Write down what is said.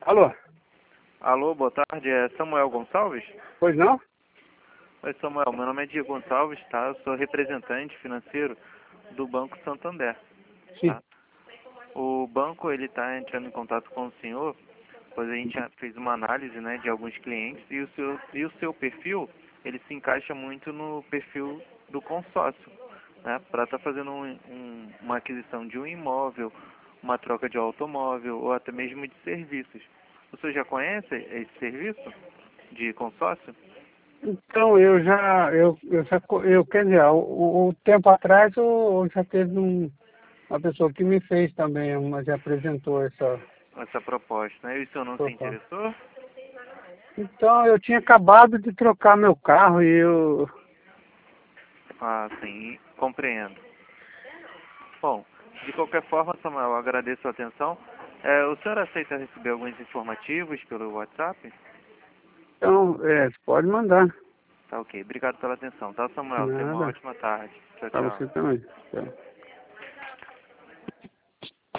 Alô? Alô, boa tarde, é Samuel Gonçalves? Pois não? Oi, Samuel, meu nome é Diego Gonçalves, tá? Eu sou representante financeiro do Banco Santander, Sim. tá? O banco, ele está entrando em contato com o senhor, pois a gente já fez uma análise, né, de alguns clientes e o seu perfil, ele se encaixa muito no perfil do consórcio, né, para estar fazendo uma aquisição de um imóvel, uma troca de automóvel ou até mesmo de serviços. O senhor já conhece esse serviço de consórcio? Então, quer dizer, o tempo atrás já teve uma pessoa que me fez também, mas apresentou essa Essa proposta, né? E o senhor não se proposta. interessou? Então, eu tinha acabado de trocar meu carro e eu... Ah, sim, compreendo. Bom, de qualquer forma, Samuel, eu agradeço a atenção. O senhor aceita receber alguns informativos pelo WhatsApp? Então, pode mandar. Tá ok. Obrigado pela atenção, tá, Samuel? Tenha uma Nada. ótima tarde. Tchau, Para tchau. você também. Tchau.